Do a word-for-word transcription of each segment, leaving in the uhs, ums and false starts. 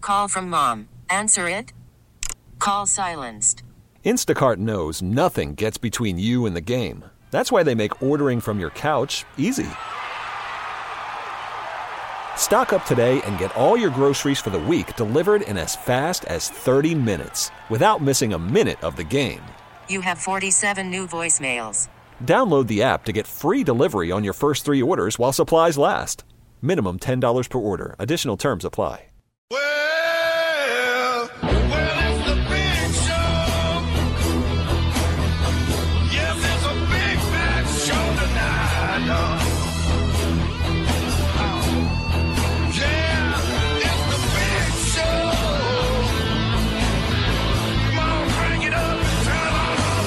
Call from mom. Answer it. Call silenced. Instacart knows nothing gets between you and the game. That's why they make ordering from your couch easy. Stock up today and get all your groceries for the week delivered in as fast as thirty minutes without missing a minute of the game. You have forty-seven new voicemails. Download the app to get free delivery on your first three orders while supplies last. Minimum ten dollars per order. Additional terms apply. Well, well, it's the big show. Yes, it's a big fat show tonight. Oh. Yeah, it's the big show. Come on, crank it up and turn on all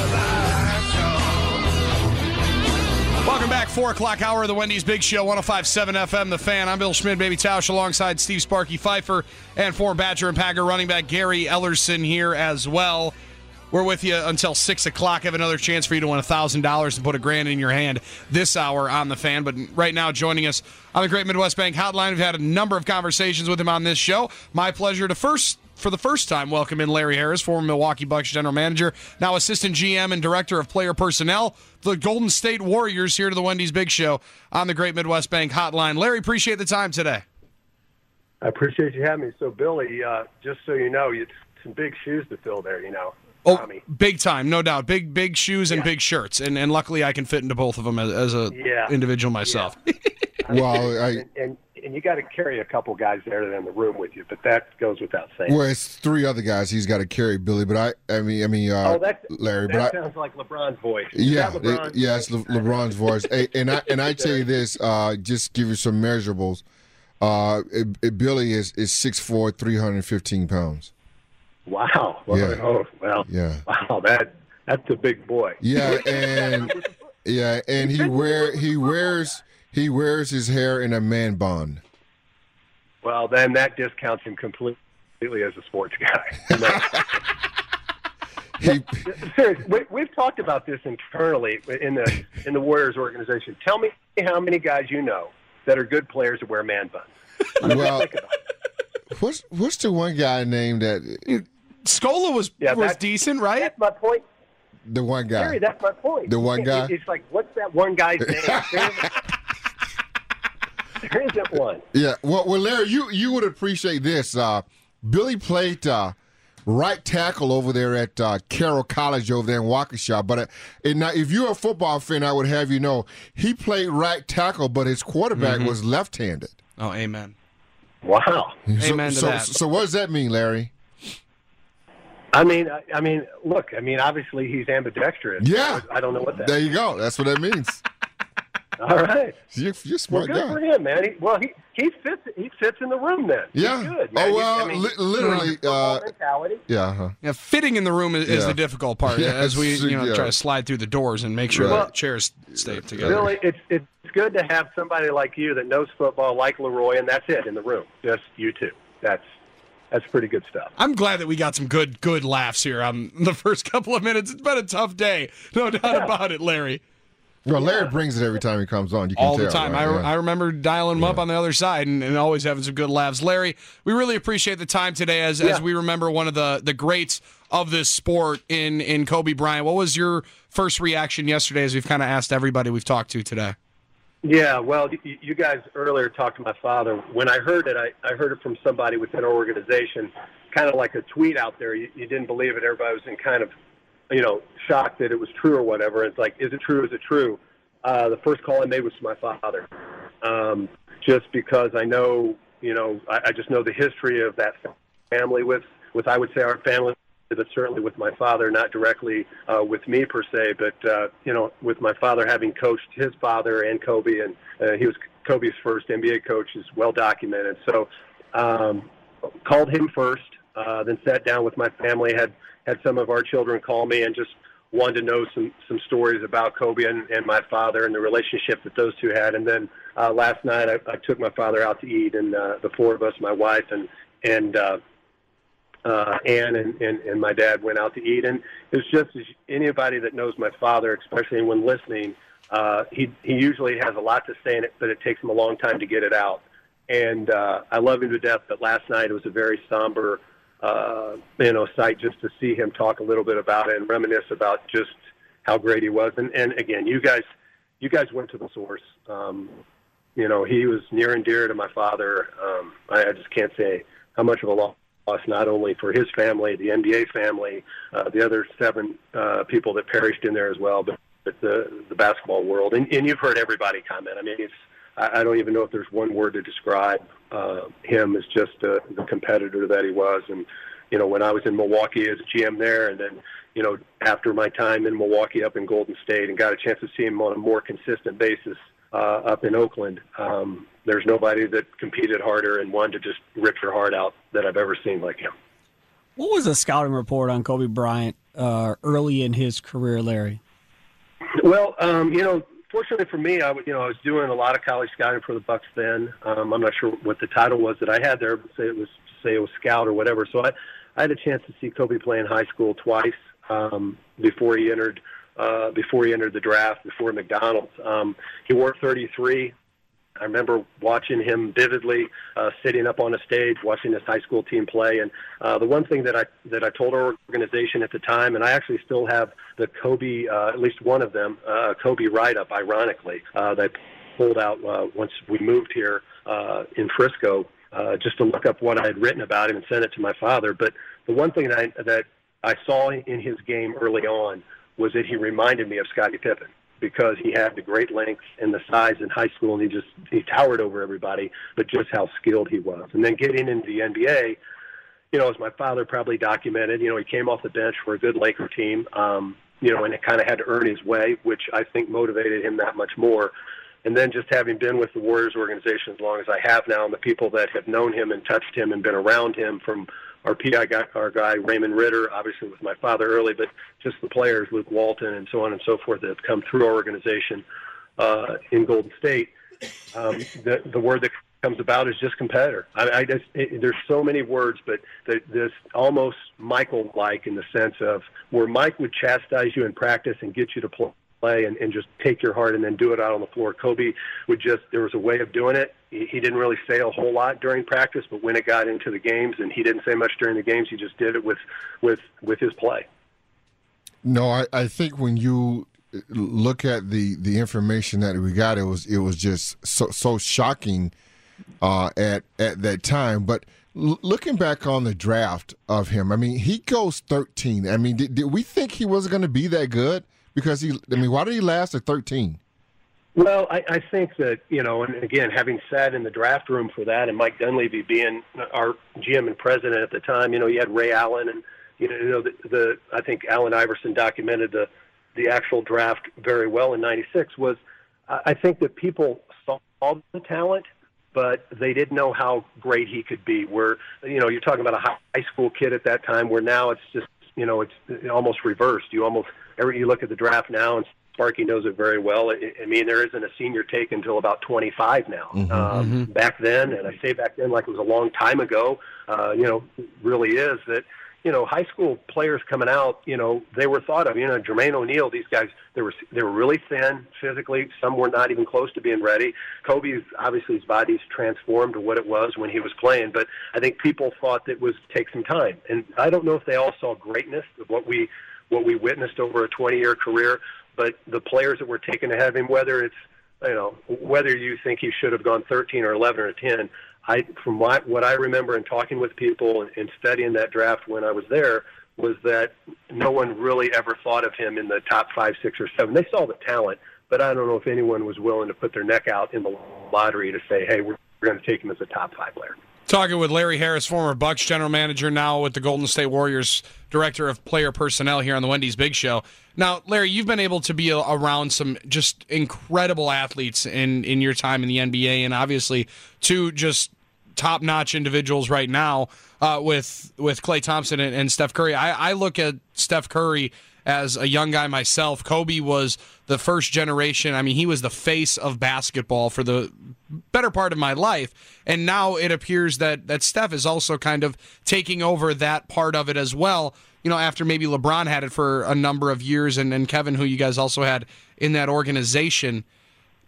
the lights. Welcome back, four o'clock hour of the Wendy's Big Show, one oh five point seven F M, The Fan. I'm Bill Schmidt, Baby Tausch, alongside Steve Sparky Pfeiffer and former Badger and Packer running back Gary Ellerson here as well. We're with you until six o'clock. Have another chance for you to win one thousand dollars and put a grand in your hand this hour on The Fan. But right now, joining us on the Great Midwest Bank Hotline, we've had a number of conversations with him on this show. My pleasure to first, for the first time, welcome in Larry Harris, former Milwaukee Bucks general manager, now assistant G M and director of player personnel, the Golden State Warriors, here to the Wendy's Big Show on the Great Midwest Bank Hotline. Larry, appreciate the time today. I appreciate you having me. So, Billy, uh, just so you know, it's some big shoes to fill there, you know. Oh, Tommy. Big time, no doubt. Big, big shoes and Yeah. big shirts, and and luckily I can fit into both of them as, as a Yeah. individual myself. Yeah. Well, I, and, and and you got to carry a couple guys there that are in the room with you, but that goes without saying. well, it's three other guys he's got to carry, Billy. But I, I mean, I mean, uh, oh, that Larry. that But I, sounds like LeBron's voice. Is yeah, that LeBron? it, yeah, it's Le, LeBron's voice. Hey, and I and I tell you this, uh, just give you some measurables. Uh, it, it, Billy is is six foot four, three hundred fifteen pounds. Wow. Well, Yeah. Oh, well. Yeah. Wow, that that's a big boy. Yeah, and yeah, and he wear he wears he wears his hair in a man bun. Well, then that discounts him completely as a sports guy. No. He, Seriously, we, we've talked about this internally in the in the Warriors organization. Tell me how many guys you know that are good players that wear man buns. well, Think about it. what's what's the one guy named that? Scola was Yeah, was that's- decent, right? That's my point. The one guy. Gary, that's my point. The one It- guy? It's like, what's that one guy's name? There isn't, there isn't one. Yeah, well, well, Larry, you you would appreciate this. Uh, Billy played uh, right tackle over there at uh, Carroll College over there in Waukesha. But uh, and now, if you're a football fan, I would have you know he played right tackle, but his quarterback Mm-hmm. was left-handed. Oh, amen. Wow. Amen to so, that. So, so what does that mean, Larry? I mean, I, I mean, look. I mean, obviously he's ambidextrous. Yeah. I don't know what that. There you go. That's what that means. All right. You're, you're a Well, smart good guy. for him, man. He, well, he he fits he fits in the room then. Yeah. He's good, man. Oh well, He's- I mean, li- literally. football Uh, mentality. yeah. Huh. Yeah, fitting in the room is, is Yeah. the difficult part Yeah, as we you know yeah. try to slide through the doors and make sure Right. the chairs stay together. Billy, it's it's good to have somebody like you that knows football, like Leroy, and that's it in the room. Just you two. That's that's pretty good stuff. I'm glad that we got some good good laughs here on the first couple of minutes. It's been a tough day, no doubt about it, Larry. Well, Larry brings it every time he comes on. You can All tell, the time. right? I, Yeah. I remember dialing him up on the other side and, and always having some good laughs. Larry, we really appreciate the time today as, Yeah. as we remember one of the, the greats of this sport in, in Kobe Bryant. What was your first reaction yesterday as we've kind of asked everybody we've talked to today? Yeah, well, you, you guys earlier talked to my father. When I heard it, I, I heard it from somebody within our organization, kind of like a tweet out there. You, you didn't believe it. Everybody was in kind of, you know, shocked that it was true or whatever. It's like, is it true? Is it true? Uh, the first call I made was to my father, um, just because I know, you know, I, I just know the history of that family with, with I would say our family, but certainly with my father, not directly uh, with me per se, but, uh, you know, with my father having coached his father and Kobe, and uh, he was Kobe's first N B A coach, is well documented. So um, called him first, uh, then sat down with my family, had, had some of our children call me and just wanted to know some, some stories about Kobe and, and my father and the relationship that those two had. And then uh, last night I, I took my father out to eat, and uh, the four of us, my wife and, and uh, uh, Ann and, and, and my dad went out to eat. And it was just as anybody that knows my father, especially when listening, uh, he, he usually has a lot to say in it, but it takes him a long time to get it out. and uh, I love him to death. But last night it was a very somber, uh, you know, sight just to see him talk a little bit about it and reminisce about just how great he was. And, and again, you guys, you guys went to the source. Um, you know, he was near and dear to my father. Um, I, I just can't say how much of a loss, not only for his family, the N B A family, uh, the other seven uh, people that perished in there as well, but, but the the basketball world. And, and you've heard everybody comment. I mean, it's I, I don't even know if there's one word to describe uh, him as just uh, the competitor that he was. And you know, when I was in Milwaukee as a G M there, and then you know, after my time in Milwaukee up in Golden State, and got a chance to see him on a more consistent basis uh, up in Oakland. Um, There's nobody that competed harder and wanted to just rip your heart out that I've ever seen like him. What was the scouting report on Kobe Bryant uh, early in his career, Larry? Well, um, you know, fortunately for me, I, you know, I was doing a lot of college scouting for the Bucks then. Um, I'm not sure what the title was that I had there, but say it was say it was scout or whatever. So I, I had a chance to see Kobe play in high school twice um, before he entered uh, before he entered the draft, before McDonald's. Um, he wore thirty-three. I remember watching him vividly, uh, sitting up on a stage, watching his high school team play. And uh, the one thing that I that I told our organization at the time, and I actually still have the Kobe, uh, at least one of them, uh, Kobe write-up, ironically, uh, that I pulled out uh, once we moved here uh, in Frisco, uh, just to look up what I had written about him and send it to my father. But the one thing that I, that I saw in his game early on was that he reminded me of Scottie Pippen, because he had the great length and the size in high school, and he just he towered over everybody, but just how skilled he was. And then getting into the N B A, you know, as my father probably documented, you know, he came off the bench for a good Laker team, um, you know, and it kind of had to earn his way, which I think motivated him that much more. And then just having been with the Warriors organization as long as I have now, and the people that have known him and touched him and been around him, from our P I guy, our guy Raymond Ritter, obviously with my father early, but just the players, Luke Walton and so on and so forth, that have come through our organization uh, in Golden State. Um, the, the word that comes about is just competitor. I, I just, it, there's so many words, but the, this almost Michael-like in the sense of where Mike would chastise you in practice and get you to play. Play and, and just take your heart and then do it out on the floor. Kobe would just, there was a way of doing it. He, he didn't really say a whole lot during practice, but when it got into the games, and he didn't say much during the games, he just did it with, with, with his play. No, I, I think when you look at the, the information that we got, it was it was just so so shocking uh, at at that time. But l- looking back on the draft of him, I mean, he goes thirteen. I mean, did, did we think he was going to be that good? Because he, I mean, why did he last at thirteen? Well, I, I think that, you know, and again, having sat in the draft room for that, and Mike Dunleavy being our G M and president at the time, you know, you had Ray Allen, and you know, the, the I think Allen Iverson documented the the actual draft very well in ninety-six. Was I think that people saw the talent, but they didn't know how great he could be. Where, you know, you're talking about a high school kid at that time, where now it's just, you know, it's almost reversed. You almost every you look at the draft now, and Sparky knows it very well. I, I mean, there isn't a senior take until about twenty-five now. Mm-hmm. Um, Mm-hmm. Back then, and I say back then like it was a long time ago, uh, you know, really is that, you know, high school players coming out, you know, they were thought of, you know, Jermaine O'Neal, these guys, they were they were really thin physically. Some were not even close to being ready. Kobe's, obviously, his body's transformed to what it was when he was playing, but I think people thought that it was take some time. And I don't know if they all saw greatness of what we what we witnessed over a twenty-year career, but the players that were taken ahead of him, whether it's, you know, whether you think he should have gone thirteen or eleven or ten, I, from what, what I remember in talking with people and, and studying that draft when I was there, was that no one really ever thought of him in the top five, six, or seven. They saw the talent, but I don't know if anyone was willing to put their neck out in the lottery to say, hey, we're, we're going to take him as a top five player. Talking with Larry Harris, former Bucks general manager, now with the Golden State Warriors, director of player personnel here on the Wendy's Big Show. Now, Larry, you've been able to be around some just incredible athletes in, in your time in the N B A, and obviously two just top-notch individuals right now uh, with with Klay Thompson and, and Steph Curry. I, I look at Steph Curry as a young guy myself. Kobe was the first generation. I mean, he was the face of basketball for the better part of my life. And now it appears that, that Steph is also kind of taking over that part of it as well, you know, after maybe LeBron had it for a number of years, and, and Kevin, who you guys also had in that organization.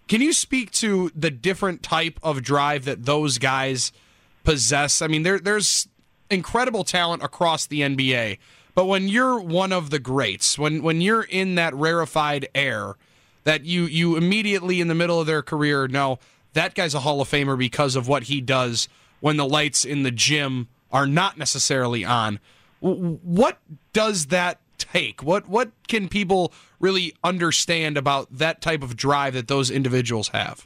Can you speak to the different type of drive that those guys possess? I mean, there, there's incredible talent across the N B A, but when you're one of the greats, when when you're in that rarefied air, that you you immediately in the middle of their career know that guy's a Hall of Famer because of what he does when the lights in the gym are not necessarily on. What does that take? What what can people really understand about that type of drive that those individuals have?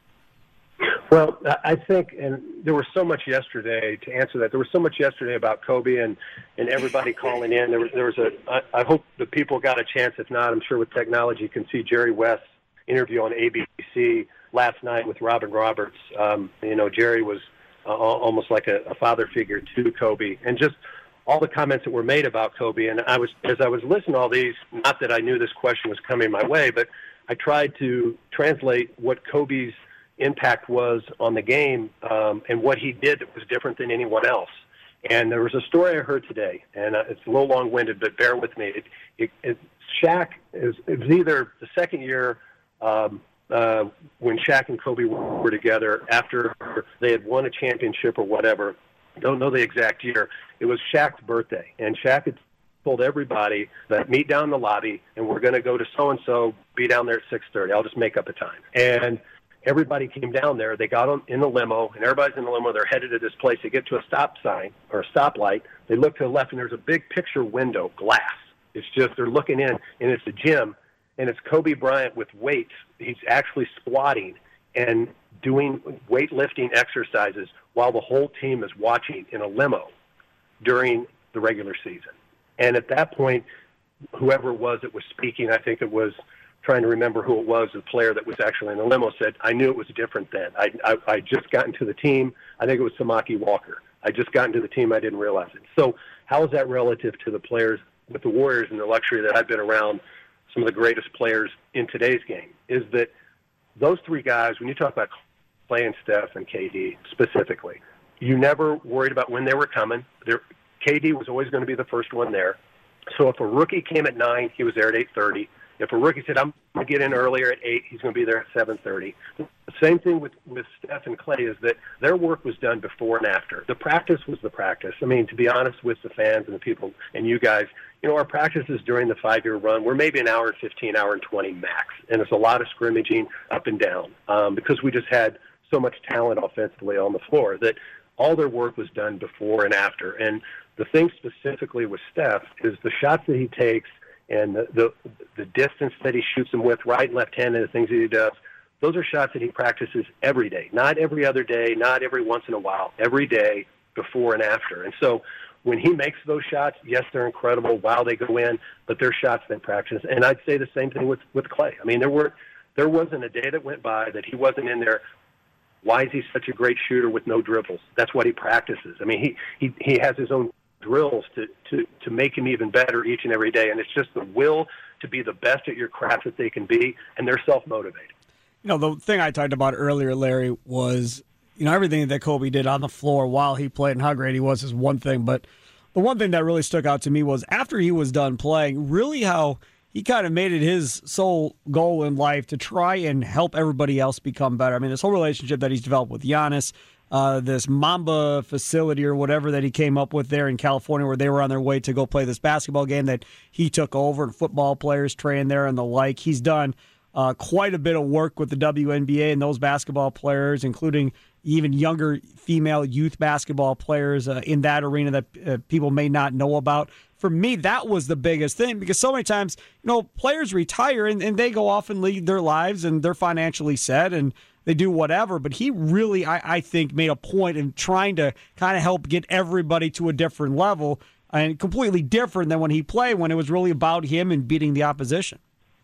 Well, I think, and there was so much yesterday to answer that. There was so much yesterday about Kobe and, and everybody calling in. There was, there was a. I, I hope the people got a chance. If not, I'm sure with technology, you can see Jerry West's interview on A B C last night with Robin Roberts. Um, you know, Jerry was uh, almost like a, a father figure to Kobe, and just all the comments that were made about Kobe. And I was, as I was listening to all these, not that I knew this question was coming my way, but I tried to translate what Kobe's impact was on the game um, and what he did that was different than anyone else. And there was a story I heard today, and uh, it's a little long-winded, but bear with me. It, it, it, Shaq, is, it was either the second year um, uh, when Shaq and Kobe were, were together after they had won a championship or whatever. Don't know the exact year. It was Shaq's birthday, and Shaq had told everybody that meet down in the lobby, and we're going to go to so-and-so, be down there at six thirty. I'll just make up a time. And everybody came down there. They got on in the limo, and everybody's in the limo. They're headed to this place. They get to a stop sign or a stoplight. They look to the left, and there's a big picture window, glass. It's just they're looking in, and it's a gym, and it's Kobe Bryant with weights. He's actually squatting and doing weightlifting exercises while the whole team is watching in a limo during the regular season. And at that point, whoever it was that was speaking, I think it was trying to remember who it was, the player that was actually in the limo, said, I knew it was different then. I, I, I just got into the team. I think it was Samaki Walker. I just got into the team. I didn't realize it. So how is that relative to the players with the Warriors and the luxury that I've been around some of the greatest players in today's game, is that those three guys, when you talk about Clay and Steph and K D specifically, you never worried about when they were coming. There, K D was always going to be the first one there. So if a rookie came at nine, he was there at eight thirty. If a rookie said, I'm going to get in earlier at eight, he's going to be there at seven thirty. The same thing with, with Steph and Clay is that their work was done before and after. The practice was the practice. I mean, to be honest with the fans and the people and you guys, you know, our practices during the five-year run were maybe an hour and fifteen, hour and twenty max. And it's a lot of scrimmaging up and down um, because we just had so much talent offensively on the floor that all their work was done before and after. And the thing specifically with Steph is the shots that he takes and the, the the distance that he shoots them with, right and left hand, and the things that he does, those are shots that he practices every day. Not every other day, not every once in a while, every day before and after. And so when he makes those shots, yes, they're incredible. Wow, they go in, but they're shots they practice. And I'd say the same thing with, with Clay. I mean, there were there wasn't a day that went by that he wasn't in there. Why is he such a great shooter with no dribbles? That's what he practices. I mean, he he, he has his own drills to, to, to make him even better each and every day. And it's just the will to be the best at your craft that they can be, and they're self-motivated. You know, the thing I talked about earlier, Larry, was, you know, everything that Kobe did on the floor while he played and how great he was is one thing. But the one thing that really stuck out to me was after he was done playing, really how he kind of made it his sole goal in life to try and help everybody else become better. I mean, this whole relationship that he's developed with Giannis, Uh, this Mamba facility or whatever that he came up with there in California where they were on their way to go play this basketball game that he took over and football players train there and the like. He's done uh, quite a bit of work with the W N B A and those basketball players, including even younger female youth basketball players uh, in that arena that uh, people may not know about. For me, that was the biggest thing because so many times, you know, players retire and, and they go off and lead their lives and they're financially set and they do whatever, but he really, I, I think, made a point in trying to kind of help get everybody to a different level and completely different than when he played, when it was really about him and beating the opposition.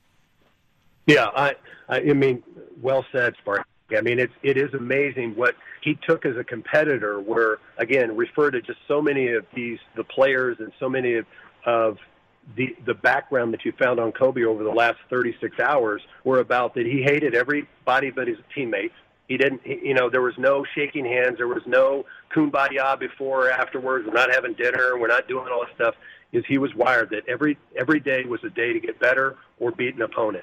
Yeah, I, I mean, well said, Sparky. I mean, it's, it is amazing what he took as a competitor where, again, refer to just so many of these, the players and so many of, of the the background that you found on Kobe over the last thirty-six hours were about that he hated everybody but his teammates. He didn't, he, you know, there was no shaking hands. There was no kumbaya before or afterwards. We're not having dinner. We're not doing all this stuff. Is he was wired that every every day was a day to get better or beat an opponent.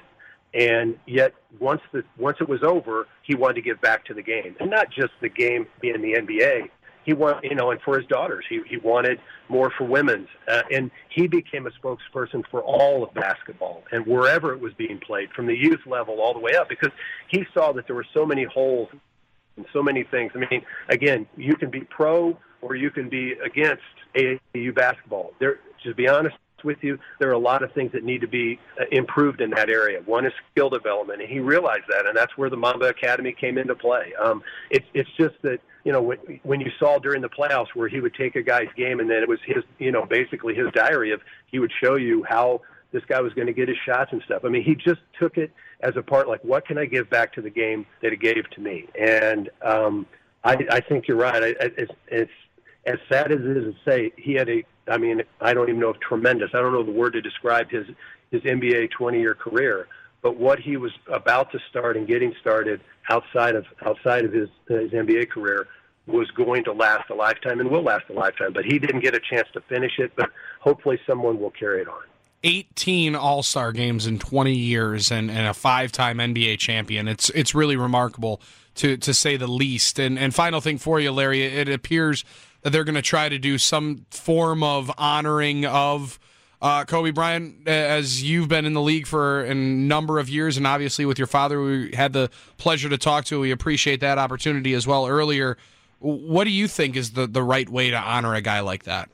And yet, once the once it was over, he wanted to give back to the game, and not just the game being the N B A. He wanted, you know, and for his daughters, he he wanted more for women's, uh, and he became a spokesperson for all of basketball and wherever it was being played, from the youth level all the way up, because he saw that there were so many holes and so many things. I mean, again, you can be pro or you can be against A A U basketball. There, to be honest with you, there are a lot of things that need to be improved in that area. One is skill development, and he realized that, and that's where the Mamba Academy came into play. Um, it's it's just that, you know, when, when you saw during the playoffs where he would take a guy's game and then it was his, you know, basically his diary of, he would show you how this guy was going to get his shots and stuff. I mean, he just took it as a part, like, what can I give back to the game that it gave to me? And um, I, I think you're right. I, I, it's, it's as sad as it is to say, he had a, I mean, I don't even know if tremendous, I don't know the word to describe his, his N B A twenty-year career, but what he was about to start and getting started outside of outside of his, his N B A career was going to last a lifetime and will last a lifetime. But he didn't get a chance to finish it, but hopefully someone will carry it on. eighteen All-Star games in twenty years and, and a five-time N B A champion. It's it's really remarkable, to to say the least. And and final thing for you, Larry, it appears that they're going to try to do some form of honoring of uh, Kobe Bryant, as you've been in the league for a number of years, and obviously with your father, we had the pleasure to talk to. We appreciate that opportunity as well earlier. What do you think is the, the right way to honor a guy like that?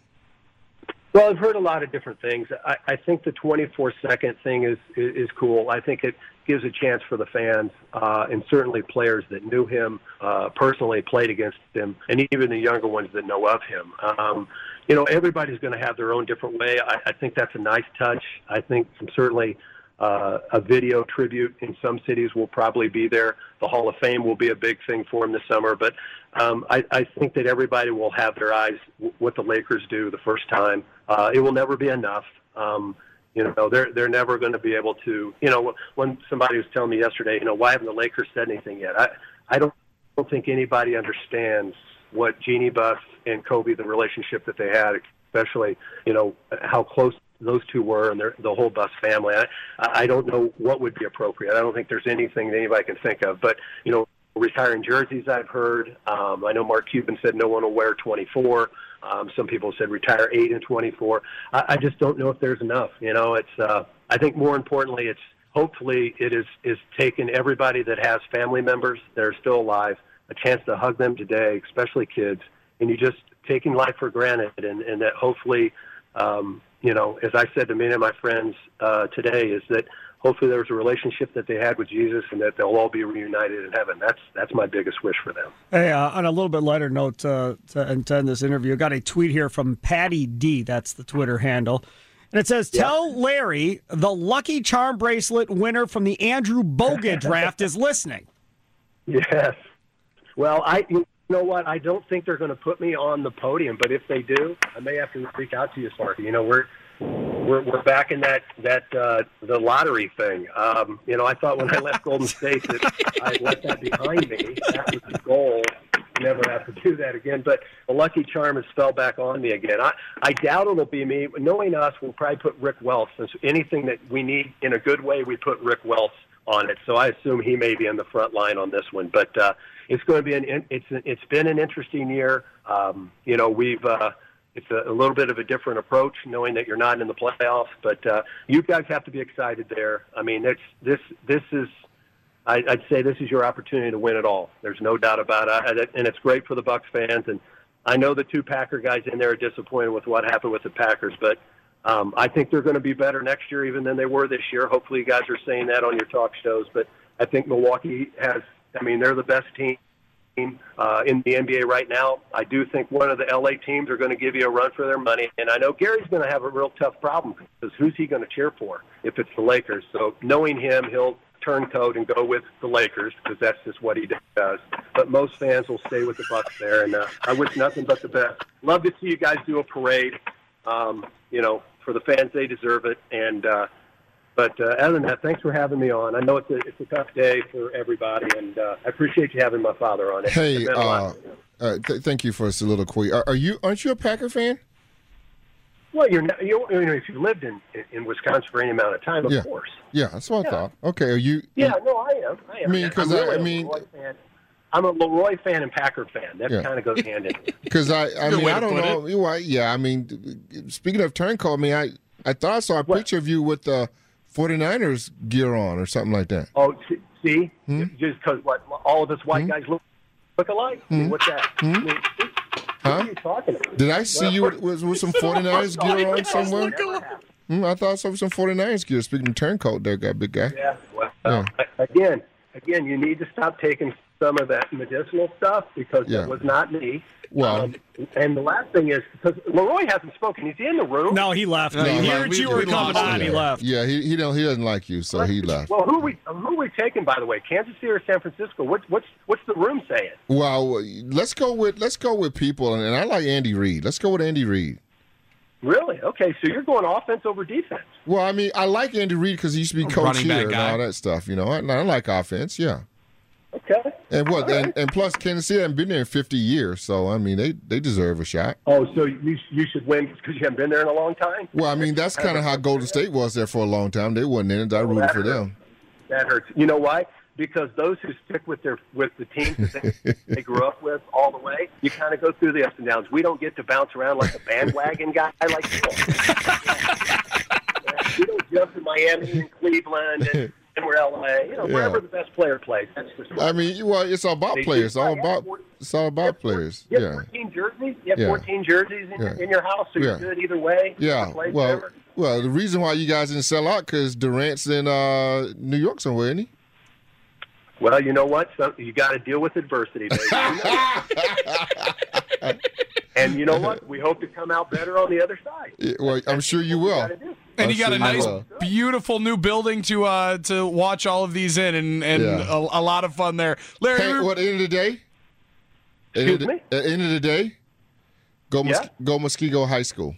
Well, I've heard a lot of different things. I, I think the twenty-four second thing is, is is cool. I think it gives a chance for the fans uh, and certainly players that knew him uh, personally, played against him, and even the younger ones that know of him. Um, you know, everybody's going to have their own different way. I, I think that's a nice touch. I think certainly uh, a video tribute in some cities will probably be there. The Hall of Fame will be a big thing for him this summer, but um, I, I think that everybody will have their eyes w- what the Lakers do the first time. Uh, it will never be enough. Um, you know, they're they're never going to be able to. You know, when somebody was telling me yesterday, you know, why haven't the Lakers said anything yet? I I don't don't think anybody understands what Jeannie Buss and Kobe, the relationship that they had, especially, you know, how close those two were and their, the whole Buss family. I I don't know what would be appropriate. I don't think there's anything that anybody can think of. But, you know, retiring jerseys, I've heard. Um, I know Mark Cuban said no one will wear twenty-four. Um, some people said retire eight and twenty-four. I, I just don't know if there's enough. You know, it's. Uh, I think more importantly, it's hopefully it is is taking everybody that has family members that are still alive a chance to hug them today, especially kids, and you just taking life for granted, and, and that hopefully, um, you know, as I said to many of my friends uh, today, is that hopefully there's a relationship that they had with Jesus and that they'll all be reunited in heaven. That's that's my biggest wish for them. Hey, uh, on a little bit lighter note uh, to end this interview, I got a tweet here from Patty D. That's the Twitter handle. And it says, tell yeah. Larry the Lucky Charm bracelet winner from the Andrew Bogut draft is listening. Yes. Well, I you know what? I don't think they're going to put me on the podium, but if they do, I may have to reach out to you, Sparky. You know, we're We're, we're back in that that uh, the lottery thing. Um, you know, I thought when I left Golden State that I'd let that behind me. That was the goal. Never have to do that again. But the Lucky Charm has fell back on me again. I, I doubt it'll be me. Knowing us, we'll probably put Rick Welts. Since anything that we need in a good way, we put Rick Welts on it. So I assume he may be in the front line on this one. But uh, it's going to be an it's it's been an interesting year. Um, you know, we've. Uh, It's a, a little bit of a different approach, knowing that you're not in the playoffs. But uh, you guys have to be excited there. I mean, it's, this this is, I, I'd say this is your opportunity to win it all. There's no doubt about it, and it's great for the Bucs fans. And I know the two Packer guys in there are disappointed with what happened with the Packers, but um, I think they're going to be better next year even than they were this year. Hopefully you guys are saying that on your talk shows. But I think Milwaukee has, I mean, they're the best team Uh, in the N B A right now. I do think one of the L A teams are going to give you a run for their money, and I know Gary's going to have a real tough problem because who's he going to cheer for if it's the Lakers? So knowing him, he'll turncoat and go with the Lakers because that's just what he does. But most fans will stay with the Bucs there, and uh, I wish nothing but the best. Love to see you guys do a parade. Um, you know, for the fans, they deserve it, and uh, But uh, other than that, thanks for having me on. I know it's a, it's a tough day for everybody, and uh, I appreciate you having my father on it. Hey, uh, uh, th- thank you for a soliloquy. Are, are you? Aren't you a Packer fan? Well, you're not, you, you know, if you lived in in Wisconsin for any amount of time, of Yeah. course. Yeah, that's what Yeah. I thought. Okay, are you? Yeah, no, I am. I am. I mean, 'cause I'm I- really I a mean- Leroy fan. I'm a Leroy fan and Packer fan. That Yeah. kind of goes hand in hand. Because I, I Good mean, way I to don't put know. You know, yeah, I mean, speaking of turncoat, I mean, I, I thought I saw a What? picture of you with the 49ers gear on or something like that. Oh, see, see? Hmm? Just because what all of us white guys look look alike. I mean, what's that? I mean, Huh? What are you talking about? Did I see Well, you with, with, with some 49ers gear on somewhere? Never happened. Hmm, I thought I saw some 49ers gear. Speaking of turncoat, there, guy, big guy. Yeah. Well, Yeah. again, again, you need to stop taking some of that medicinal stuff because Yeah. it was not me. Well- Um, and the last thing is because Leroy hasn't spoken. Is he in the room? No, he left. No, he he heard left. you We- were we coming lost on. him. He left. Yeah, he he don't he doesn't like you, so he left. Well, who we who we taking by the way? Kansas City or San Francisco? What's what's what's the room saying? Well, let's go with let's go with people, and, and I like Andy Reid. Let's go with Andy Reid. Really? Okay, so you're going offense over defense. Well, I mean, I like Andy Reid because he used to be coach running back here and guy. all that stuff. You know, I, I like offense. Yeah. Okay. And what? All right. And, and plus, Kansas City hasn't been there in fifty years, so I mean, they, they deserve a shot. Oh, so you you should win because you haven't been there in a long time? Well, I mean, that's kind of how Golden State was there for a long time. They wasn't in it. I rooted that for hurts. them. That hurts. You know why? Because those who stick with their with the teams that they, they grew up with all the way, you kind of go through the ups and downs. We don't get to bounce around like a bandwagon guy like you. We don't jump to Miami and Cleveland and, and we're L A. You know, Yeah. wherever the best player plays. That's for sure. I mean, well, it's all about They- players. It's all yeah, about four- it's all about players. You have Yeah. fourteen jerseys. You have Yeah. fourteen jerseys in, your, Yeah. in your house, so you're Yeah. good either way. Yeah. Play Well, whatever. well, the reason why you guys didn't sell out because Durant's in uh, New York somewhere, isn't he? Well, you know what? So you got to deal with adversity, baby. And you know what? We hope to come out better on the other side. Yeah, well, I'm sure you will. Gotta do. And you I'm got a sure you nice, will. beautiful new building to uh, to watch all of these in, and, and Yeah. a, a lot of fun there. Larry, Hey, we- what, at the end of the day? At the end of Excuse the- me? At the end of the day, go, Mus- Yeah? go Muskego High School.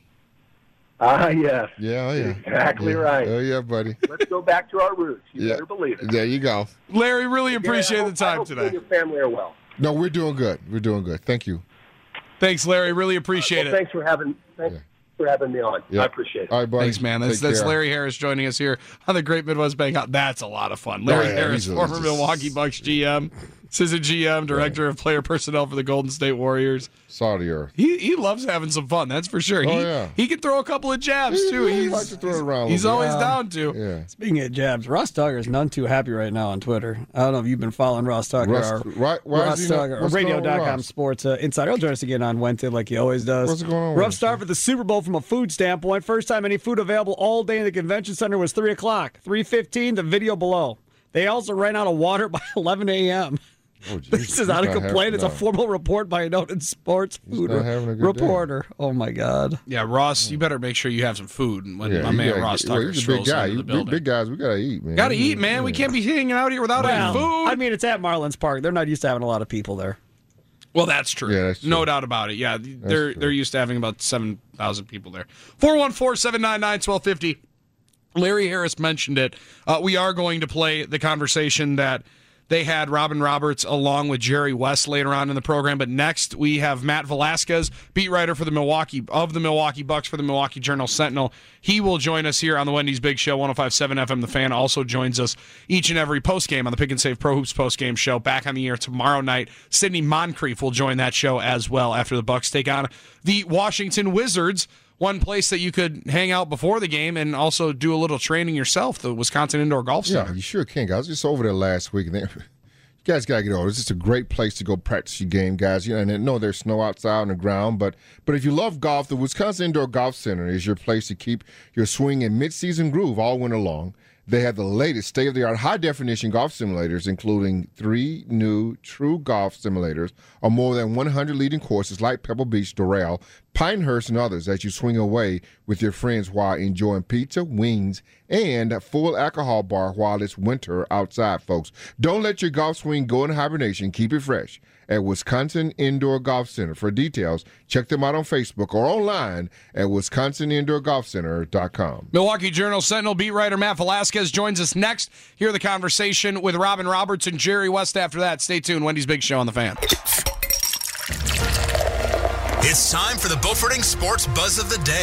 Ah, yes. Yeah, oh yeah. Exactly Yeah. right. Oh, yeah, buddy. Let's go back to our roots. You Yeah. better believe it. There you go. Larry, really appreciate Yeah, I the hope- I time hope you today. and your family are well. No, we're doing good. We're doing good. Thank you. Thanks, Larry. Really appreciate Well, it. thanks for having thanks Yeah. for having me on. Yeah. I appreciate it. All right, buddy. Thanks, man. That's, Take that's care. Larry Harris joining us here on the Great Midwest Bank. That's a lot of fun. Larry Oh, yeah, Harris, he's a- former just- Milwaukee Bucks G M, assistant G M, director of player personnel for the Golden State Warriors. Salt of the earth. He he loves having some fun. That's for sure. Oh, he, yeah. he can throw a couple of jabs too. He He's, likes to throw it around a he's little bit. always down to. Yeah. Speaking of jabs, Ross Tucker's none too happy right now on Twitter. I don't know if you've been following Ross Tucker. Russ- or why- why is Ross he not- Tucker, or what's going on radio with dot com Ross? Sports uh, Insider. He'll join us again on Wednesday like he always does. What's going on with Rough him? start for the Super Bowl from a food standpoint. First time any food available all day in the convention center was three o'clock. three fifteen, the video below. They also ran out of water by eleven a.m. Oh, geez. This is He's not a not complaint. having- It's a no. formal report by a noted sports food not having a good reporter. Oh, my God. Yeah, Ross, you better make sure you have some food when Yeah, my you man gotta Ross get- well, Tucker he's a big strolls guy. into You the big, building. big guys, we gotta eat, man. Got to eat, man. We Yeah. can't be hanging out here without Well, any food. I mean, it's at Marlins Park. They're not used to having a lot of people there. Well, that's true. Yeah, that's No true. doubt about it. Yeah, they're true. they're used to having about seven thousand people there. four one four, seven nine nine, one two five zero. Larry Harris mentioned it. Uh, we are going to play the conversation that they had Robin Roberts along with Jerry West later on in the program. But next we have Matt Velasquez, beat writer for the Milwaukee of the Milwaukee Bucks for the Milwaukee Journal Sentinel. He will join us here on the Wendy's Big Show, one oh five point seven F M. The Fan also joins us each and every postgame on the Pick and Save Pro Hoops postgame show. Back on the air tomorrow night. Sidney Moncrief will join that show as well after the Bucks take on the Washington Wizards. One place that you could hang out before the game and also do a little training yourself, the Wisconsin Indoor Golf Center. Yeah, you sure can, guys. I was just over there last week, and they, you guys got to get over. It's just a great place to go practice your game, guys. You know, and I know there's snow outside on the ground, but but if you love golf, the Wisconsin Indoor Golf Center is your place to keep your swing in mid-season groove all winter long. They have the latest state-of-the-art high-definition golf simulators, including three new true golf simulators on more than one hundred leading courses like Pebble Beach, Doral, Pinehurst, and others as you swing away with your friends while enjoying pizza, wings, and a full alcohol bar while it's winter outside, folks. Don't let your golf swing go into hibernation. Keep it fresh at Wisconsin Indoor Golf Center. For details, check them out on Facebook or online at wisconsin indoor golf center dot com. Milwaukee Journal Sentinel beat writer Matt Velasquez joins us next. Hear the conversation with Robin Roberts and Jerry West after that. Stay tuned. Wendy's Big Show on the Fan. It's time for the Beauforting Sports Buzz of the Day.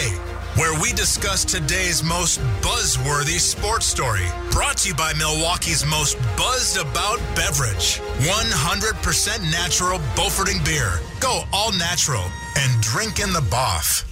where we discuss today's most buzzworthy sports story. Brought to you by Milwaukee's most buzzed about beverage, one hundred percent natural Beauforting beer. Go all natural and drink in the Boff.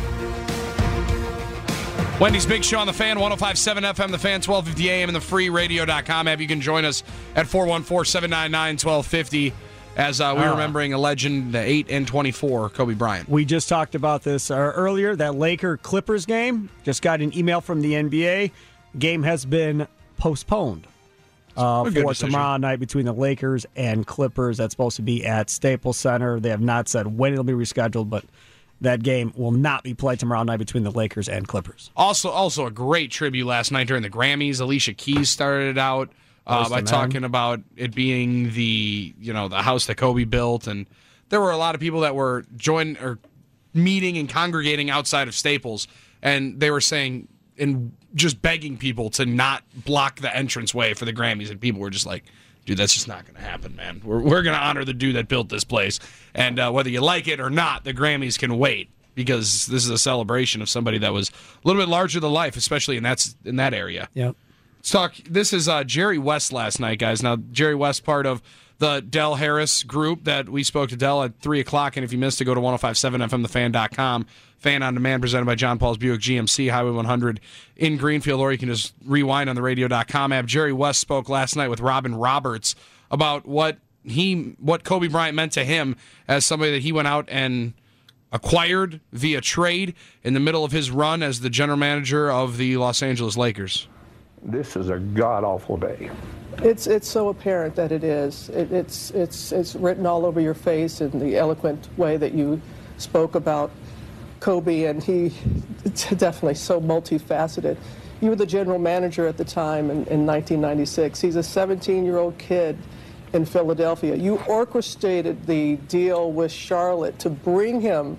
Wendy's Big Show on the Fan, one oh five point seven F M, the Fan, twelve fifty A M, and the free radio dot com app. You can join us at four one four, seven nine nine, one two five zero as uh, we're uh, remembering a legend, the eight and twenty-four, Kobe Bryant. We just talked about this uh, earlier, that Laker-Clippers game. Just got an email from the N B A. Game has been postponed uh, for decision. Tomorrow night between the Lakers and Clippers. That's supposed to be at Staples Center. They have not said when it'll be rescheduled, but that game will not be played tomorrow night between the Lakers and Clippers. Also, also a great tribute last night during the Grammys. Alicia Keys started it out uh, by talking about it being the you know the house that Kobe built, and there were a lot of people that were joining or meeting and congregating outside of Staples, and they were saying and just begging people to not block the entranceway for the Grammys, and people were just like, dude, that's just not going to happen, man. We're we're going to honor the dude that built this place. And uh, whether you like it or not, the Grammys can wait because this is a celebration of somebody that was a little bit larger than life, especially in that, in that area. Yep. Let's talk. This is uh, Jerry West last night, guys. Now, Jerry West, part of the Del Harris group that we spoke to Del at three o'clock. And if you missed it, go to ten fifty-seven F M the fan dot com. Fan on Demand presented by John Paul's Buick G M C, Highway one hundred in Greenfield, or you can just rewind on the radio dot com app. Jerry West spoke last night with Robin Roberts about what he, what Kobe Bryant meant to him as somebody that he went out and acquired via trade in the middle of his run as the general manager of the Los Angeles Lakers. This is a god-awful day. It's it's so apparent that it is. It, it's it's it's written all over your face in the eloquent way that you spoke about Kobe, and he definitely so multifaceted. You were the general manager at the time in, in nineteen ninety-six. He's a seventeen-year-old kid in Philadelphia. You orchestrated the deal with Charlotte to bring him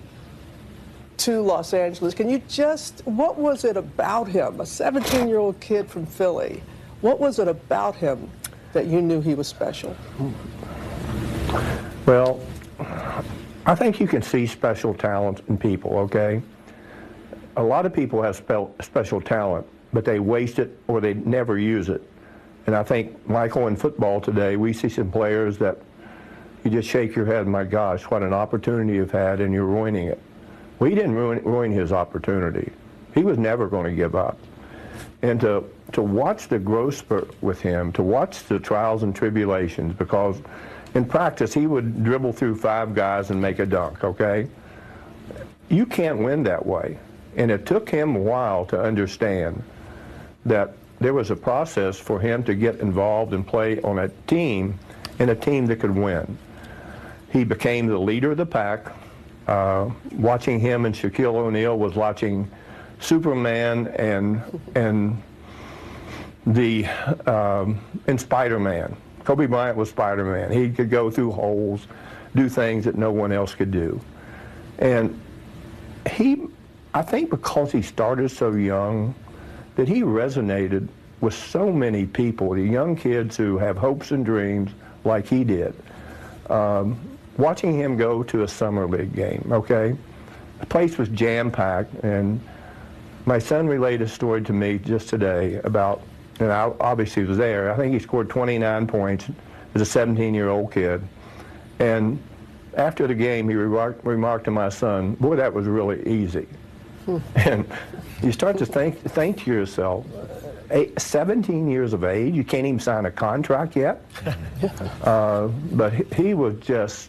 to Los Angeles. Can you just, what was it about him, a seventeen-year-old kid from Philly? What was it about him that you knew he was special? Well, I think you can see special talent in people, okay? A lot of people have spe- special talent, but they waste it or they never use it. And I think, Michael, in football today, we see some players that you just shake your head, my gosh, what an opportunity you've had, and you're ruining it. Well, he didn't ruin, ruin his opportunity. He was never going to give up. And to, to watch the growth spurt with him, to watch the trials and tribulations, because in practice he would dribble through five guys and make a dunk, okay? You can't win that way. And it took him a while to understand that there was a process for him to get involved and play on a team, and a team that could win. He became the leader of the pack. Uh, watching him and Shaquille O'Neal was watching Superman and and the um, and Spider-Man. Kobe Bryant was Spider-Man. He could go through holes, do things that no one else could do. And he, I think because he started so young, that he resonated with so many people, the young kids who have hopes and dreams like he did. Um, watching him go to a summer league game, okay? The place was jam-packed, and my son relayed a story to me just today about, and I obviously was there, I think he scored twenty-nine points as a seventeen-year-old kid. And after the game, he remarked, remarked to my son, boy, that was really easy. And you start to think, think to yourself, eight, seventeen years of age, you can't even sign a contract yet? uh, but he, he was just,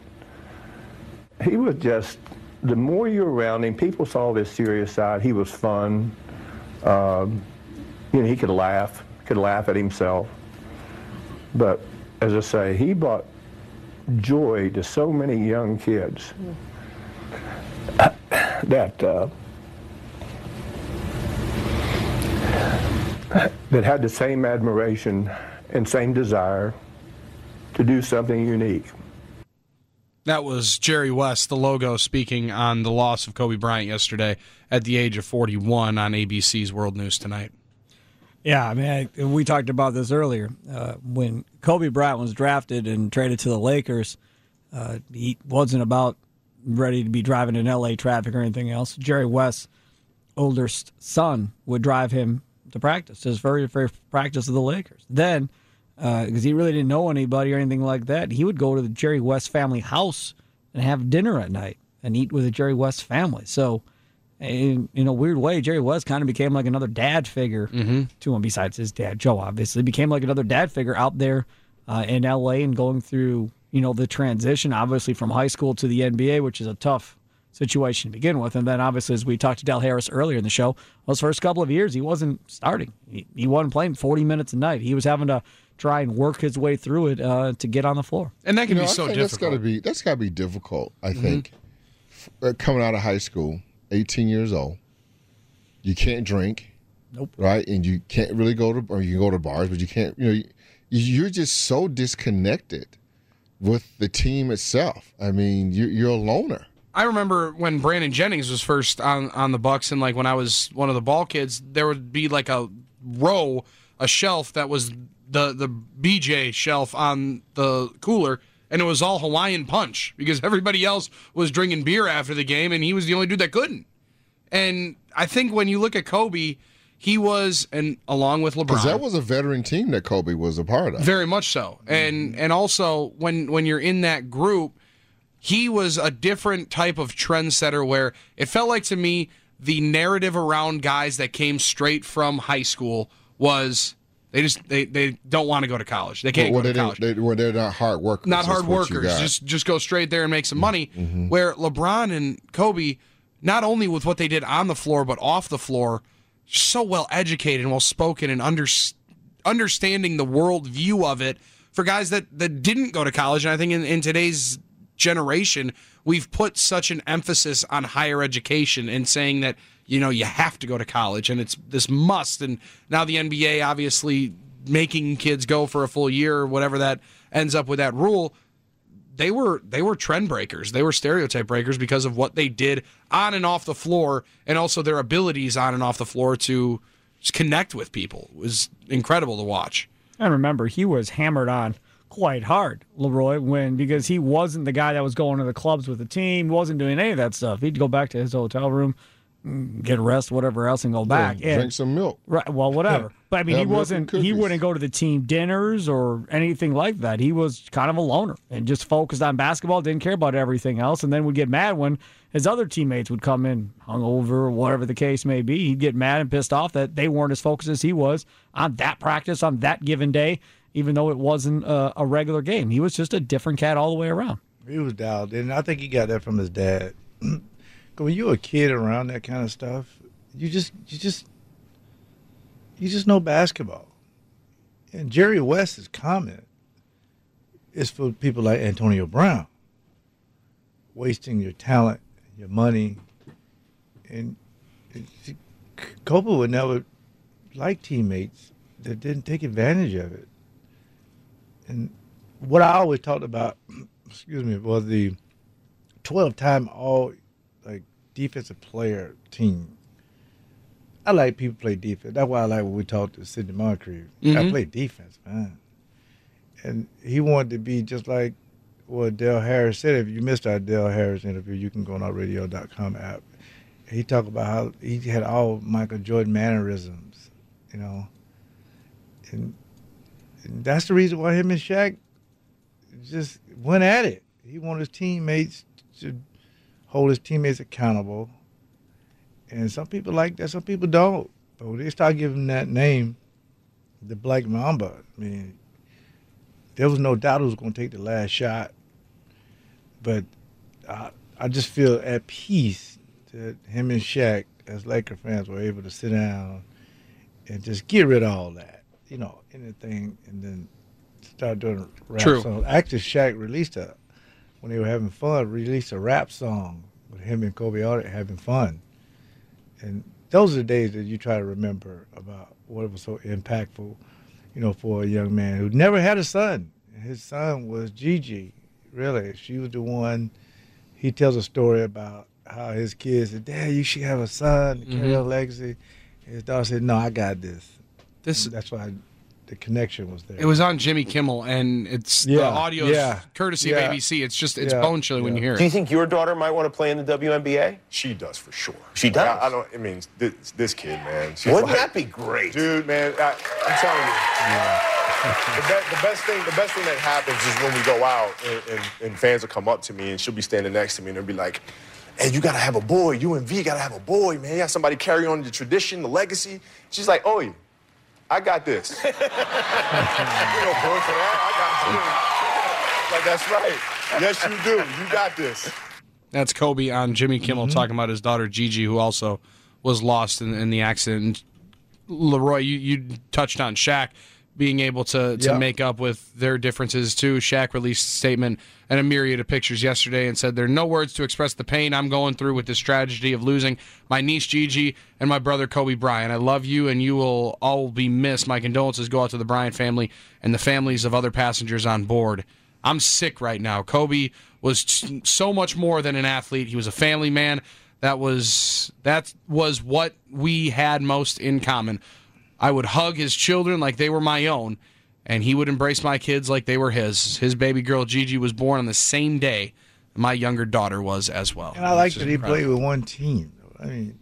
he was just, the more you're around him, people saw this serious side. He was fun. Um, you know, he could laugh, could laugh at himself. But as I say, he brought joy to so many young kids that uh, that had the same admiration and same desire to do something unique. That was Jerry West, the logo, speaking on the loss of Kobe Bryant yesterday at the age of forty-one on A B C's World News Tonight. Yeah, I mean, I, we talked about this earlier. Uh, when Kobe Bryant was drafted and traded to the Lakers, uh, he wasn't about ready to be driving in L A traffic or anything else. Jerry West oldest son would drive him to practice, his very first practice of the Lakers. Then, because uh, he really didn't know anybody or anything like that, he would go to the Jerry West family house and have dinner at night and eat with the Jerry West family. So, in, in a weird way, Jerry West kind of became like another dad figure mm-hmm. to him, besides his dad, Joe, obviously. Became like another dad figure out there uh, in L A and going through, you know, the transition, obviously, from high school to the N B A, which is a tough situation to begin with. And then, obviously, as we talked to Del Harris earlier in the show, those first couple of years, he wasn't starting. He, he wasn't playing forty minutes a night. He was having to try and work his way through it uh, to get on the floor. And that can you know, be so I think difficult. That's got to be that's got to be difficult. I mm-hmm. think uh, coming out of high school, eighteen years old, you can't drink, nope, right, and you can't really go to or you can go to bars, but you can't. You know, you, you're just so disconnected with the team itself. I mean, you, you're a loner. I remember when Brandon Jennings was first on, on the Bucks, and like when I was one of the ball kids, there would be like a row, a shelf that was the the B J shelf on the cooler, and it was all Hawaiian Punch because everybody else was drinking beer after the game, and he was the only dude that couldn't. And I think when you look at Kobe, he was, and along with LeBron, because that was a veteran team that Kobe was a part of, very much so. And and also when when you're in that group, he was a different type of trendsetter where it felt like to me the narrative around guys that came straight from high school was they just they, they don't want to go to college. They can't well, go to to college. They, well, they're not hard workers. Not hard workers. Just just go straight there and make some money. Mm-hmm. Where LeBron and Kobe, not only with what they did on the floor but off the floor, so well educated and well spoken and under, understanding the world view of it for guys that, that didn't go to college. And I think in, in today's generation, we've put such an emphasis on higher education and saying that, you know, you have to go to college and it's this must. And now the N B A obviously making kids go for a full year or whatever that ends up with that rule. They were they were trend breakers. They were stereotype breakers because of what they did on and off the floor, and also their abilities on and off the floor to just connect with people. It was incredible to watch. And remember, he was hammered on quite hard, Leroy, when because he wasn't the guy that was going to the clubs with the team, wasn't doing any of that stuff. He'd go back to his hotel room, get a rest, whatever else, and go back. Yeah, and, drink some milk. Right. Well, whatever. But I mean, Have he wasn't. He wouldn't go to the team dinners or anything like that. He was kind of a loner and just focused on basketball. Didn't care about everything else, and then would get mad when his other teammates would come in hungover or whatever the case may be. He'd get mad and pissed off that they weren't as focused as he was on that practice on that given day, even though it wasn't a, a regular game. He was just a different cat all the way around. He was dialed in. I think he got that from his dad. When you're a kid around that kind of stuff, you just you just you just know basketball. And Jerry West's comment is for people like Antonio Brown, wasting your talent, your money, and Kobe would never like teammates that didn't take advantage of it. And what I always talked about, excuse me, was the twelve-time all like defensive player team. I like people play defense. That's why I like when we talked to Sidney Moncrief. Mm-hmm. I play defense, man. And he wanted to be just like what Del Harris said. If you missed our Del Harris interview, you can go on our radio dot com app. He talked about how he had all Michael Jordan mannerisms, you know. And, and that's the reason why him and Shaq just went at it. He wanted his teammates to hold his teammates accountable. And some people like that, some people don't. But when they start giving him that name, the Black Mamba, I mean, there was no doubt who was going to take the last shot. But I, I just feel at peace that him and Shaq, as Laker fans, were able to sit down and just get rid of all that, you know, anything, and then start doing rap True. songs. Actually, Shaq released a, when they were having fun, released a rap song with him and Kobe Arnett having fun. And those are the days that you try to remember about what was so impactful, you know, for a young man who never had a son. His son was Gigi, really. She was the one. He tells a story about how his kids said, Dad, you should have a son to carry mm-hmm. a legacy. His daughter said, no, I got this. This That's why the connection was there. It was on Jimmy Kimmel, and it's Yeah, the audio yeah, courtesy yeah. of A B C. It's just it's Yeah, bone chilling when yeah. you hear Do you it. think your daughter might want to play in the W N B A? She does for sure. She Like, does? I, I don't. I mean, this, this kid, man. She's Wouldn't like- that be great? dude? Man, I, I'm telling you. The, be, the best thing, the best thing that happens is when we go out and, and, and fans will come up to me and she'll be standing next to me and they'll be like, "Hey, you gotta have a boy. U N V gotta have a boy, man. You got somebody carry on the tradition, the legacy." She's like, "Oh, I got this." You know, boy, for that, I got you. Like, that's right. Yes, you do. You got this. That's Kobe on Jimmy Kimmel talking about his daughter Gigi, who also was lost in, in the accident. Leroy, you, you touched on Shaq being able to, to Yeah. make up with their differences too. Shaq released a statement and a myriad of pictures yesterday and said, "There are no words to express the pain I'm going through with this tragedy of losing my niece Gigi and my brother Kobe Bryant. I love you and you will all be missed. My condolences go out to the Bryant family and the families of other passengers on board. I'm sick right now. Kobe was t- so much more than an athlete. He was a family man. That was that was what we had most in common. I would hug his children like they were my own, and he would embrace my kids like they were his. His baby girl Gigi was born on the same day my younger daughter was as well." And I like Which is that he incredible. played with one team. I mean,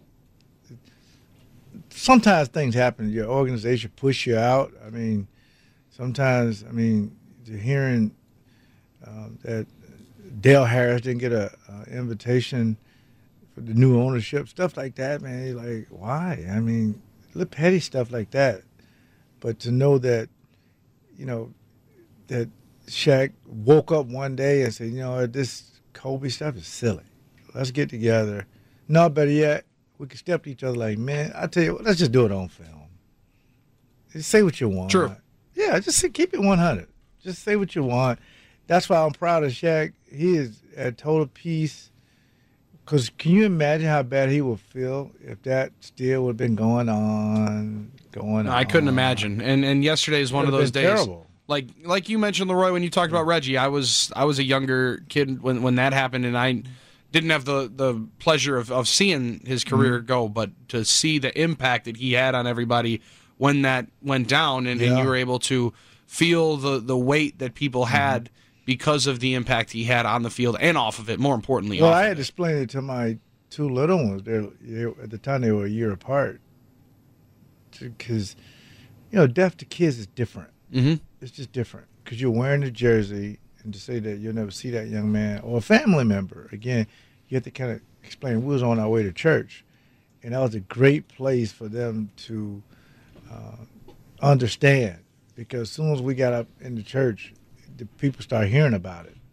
sometimes things happen. Your organization push you out. I mean, sometimes, I mean, you're hearing uh, that Dale Harris didn't get a, a invitation for the new ownership, stuff like that, man. You're like, why? I mean, little petty stuff like that. But to know that, you know, that Shaq woke up one day and said, you know, this Kobe stuff is silly. Let's get together. No, better yet, we can step to each other like, man, I tell you what, let's just do it on film. Just say what you want. True. Yeah, just say, keep it one hundred. Just say what you want. That's why I'm proud of Shaq. He is at total peace. Because can you imagine how bad he would feel if that still would have been going on, going on? I couldn't imagine. And and yesterday is one of Would've those been days. terrible. Like like you mentioned, Leroy, when you talked about Reggie, I was I was a younger kid when, when that happened, and I didn't have the, the pleasure of, of seeing his career Mm-hmm. go, but to see the impact that he had on everybody when that went down, and, and Yeah. you were able to feel the, the weight that people had because of the impact he had on the field and off of it, more importantly. Well, off I of had to explain it to my two little ones. They're, they, at the time, they were a year apart. Because, you know, death to kids is different. Mm-hmm. It's just different. Because you're wearing the jersey, and to say that you'll never see that young man or a family member, again, you have to kind of explain. We was on our way to church, and that was a great place for them to uh, understand. Because as soon as we got up in the church, the people start hearing about it.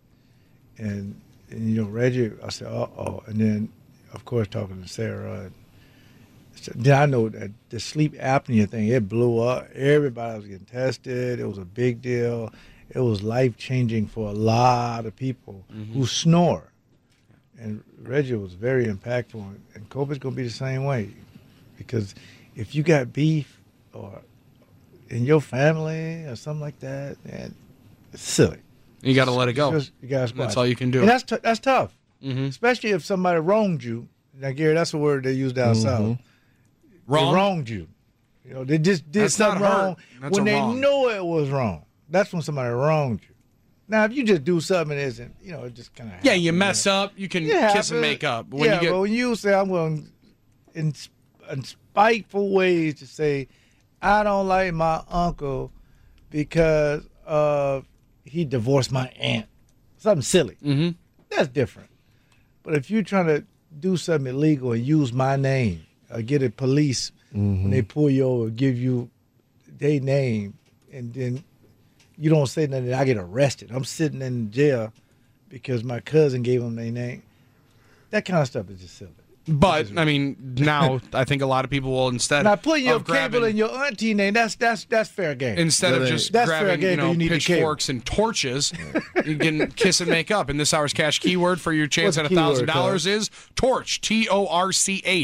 And, and you know, Reggie, I said, uh-oh. And then, of course, talking to Sarah. And so then I know that the sleep apnea thing, it blew up. Everybody was getting tested. It was a big deal. It was life-changing for a lot of people Mm-hmm. who snore. And Reggie was very impactful. And Kobe's going to be the same way. Because if you got beef or in your family or something like that, man, it's silly. You got to let it go. Just- you gotta squash That's all it. you can do. And that's t- that's tough, Mhm. especially if somebody wronged you. Now, Gary, that's a word they use down south. Wrong? They wronged you. You know, they just did That's something not hurt. wrong That's when a they wrong. know it was wrong. That's when somebody wronged you. Now, if you just do something that isn't, you know, it just kind of Yeah, you mess up, you can kiss and make up. But when yeah, you get, but when you say I'm going in, in spiteful ways to say I don't like my uncle because uh, he divorced my aunt, something silly. Mm-hmm. That's different. But if you're trying to do something illegal and use my name, or get a police when they pull you over, give you their name, and then you don't say nothing, I get arrested. I'm sitting in jail because my cousin gave them their name. That kind of stuff is just silly. But I mean, now I think a lot of people will instead Now putting your of cable grabbing, in your auntie name, that's that's that's fair game. instead of just that's fair grabbing game, you but know you need the cable. pitchforks and torches, you can kiss and make up. And this hour's cash keyword for your chance What's at the a thousand keyword, dollars is torch. T O R C H.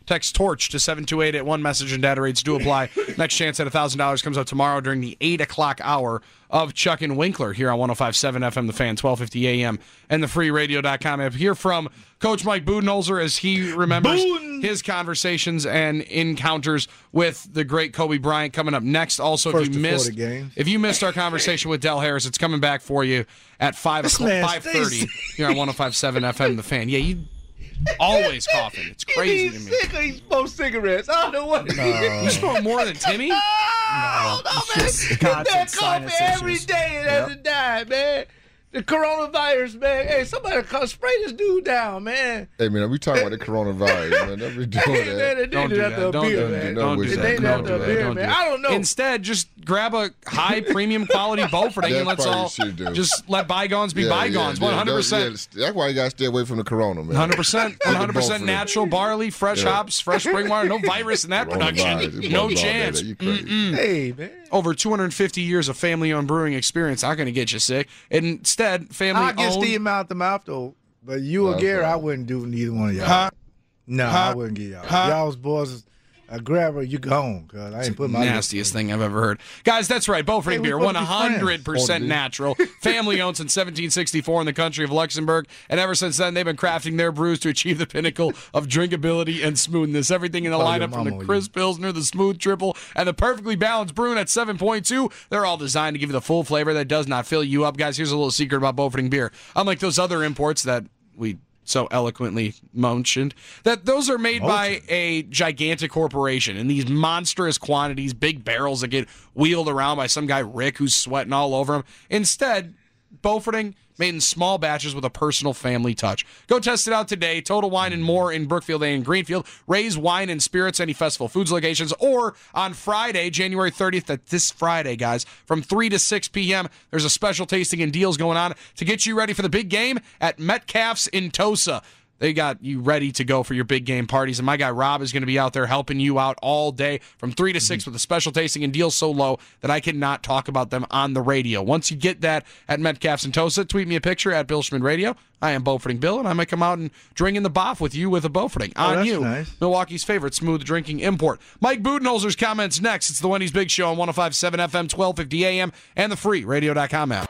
Text TORCH to seven two eight eight one. Message and data rates do apply. Next chance at one thousand dollars comes out tomorrow during the eight o'clock hour of Chuck and Winkler here on one oh five point seven F M The Fan, twelve fifty A M, and the free radio dot com app. Hear from Coach Mike Budenholzer as he remembers Boon. his conversations and encounters with the great Kobe Bryant coming up next. Also, First if you missed if you missed our conversation with Del Harris, it's coming back for you at five o'clock, five thirty here on one oh five point seven F M The Fan. Yeah, you always coughing. It's crazy to me. Sick or he smokes cigarettes. I don't know what it No. is. You smoke more than Timmy? No, no, man. This man coughing every day and hasn't died, man. The coronavirus, man. Hey, somebody come spray this dude down, man. Hey, man, we talking about the coronavirus, man. Don't be doing Hey, man, that. they named it after a beer, man. Don't do They that. named it Don't after do a that. beer, Don't do man. that. I don't know. Instead, just grab a high premium quality Beaufort and That's let's probably all what you should do. just let bygones be Yeah, bygones. yeah, One yeah. hundred percent. Yeah, that's why you got to stay away from the corona, man. One hundred percent. One hundred percent Beaufort. natural barley, fresh Yeah. hops, fresh spring water. No virus in that production. Coronavirus. No It's all chance. that. You crazy. Mm-mm. Hey, man. Over two hundred fifty years of family-owned brewing experience aren't going to get you sick. Instead, I'll get family-owned. Steve mouth to mouth, though. But you or That's Gary, right. I wouldn't do neither one of y'all. Huh? No, Huh? I wouldn't get y'all. Huh? Y'all's boys, I grab her, you go home, cuz I ain't put my Nastiest thing I've ever heard. Guys, that's right. Beaufort Hey, we beer, supposed one to be hundred percent friends. natural. Family owned since seventeen sixty-four in the country of Luxembourg. And ever since then, they've been crafting their brews to achieve the pinnacle of drinkability and smoothness. Everything in the Oh, your lineup from the mama, you- crisp Pilsner, the smooth triple, and the perfectly balanced Bruin at seven point two. They're all designed to give you the full flavor that does not fill you up. Guys, here's a little secret about Beaufort beer. Unlike those other imports that we so eloquently mentioned, that those are made by a gigantic corporation in these monstrous quantities, big barrels that get wheeled around by some guy, Rick, who's sweating all over them. Instead, Beauforting made in small batches with a personal family touch. Go test it out today. Total Wine and More in Brookfield and in Greenfield. Ray's Wine and Spirits, any Festival Foods locations. Or on Friday, January thirtieth, that this Friday, guys, from three to six p.m., there's a special tasting and deals going on to get you ready for the big game at Metcalf's in Tosa. They got you ready to go for your big game parties. And my guy Rob is going to be out there helping you out all day from three to six with a special tasting and deals so low that I cannot talk about them on the radio. Once you get that at Metcalf's in Tosa, tweet me a picture at Bill Schmid Radio. I am Beauforting Bill, and I might come out and drink in the boff with you with a Beauforting. Oh, On that's you, nice. Milwaukee's favorite smooth drinking import. Mike Budenholzer's comments next. It's the Wendy's Big Show on one oh five point seven F M, twelve fifty A M, and the free radio dot com app.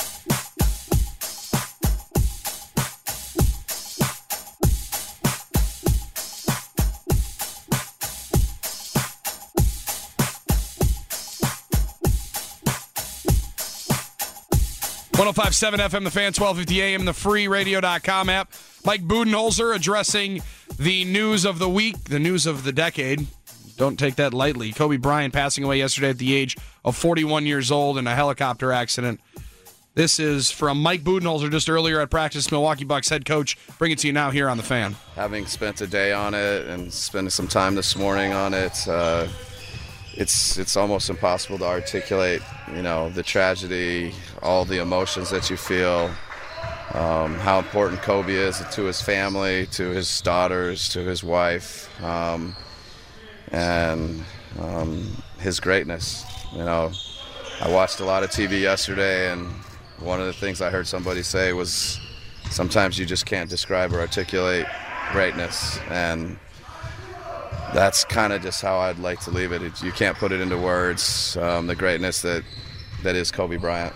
one oh five point seven F M, The Fan, twelve fifty A M, the free radio dot com app. Mike Budenholzer addressing the news of the week, the news of the decade. Don't take that lightly. Kobe Bryant passing away yesterday at the age of forty-one years old in a helicopter accident. This is from Mike Budenholzer just earlier at practice, Milwaukee Bucks head coach. Bring it to you now here on The Fan. Having spent a day on it and spending some time this morning on it, uh, it's it's almost impossible to articulate, you know, the tragedy, all the emotions that you feel, um, how important Kobe is to his family, to his daughters, to his wife, um, and um, his greatness. You know, I watched a lot of T V yesterday, and one of the things I heard somebody say was sometimes you just can't describe or articulate greatness, and that's kind of just how I'd like to leave it. it. You can't put it into words, um, the greatness that, that is Kobe Bryant.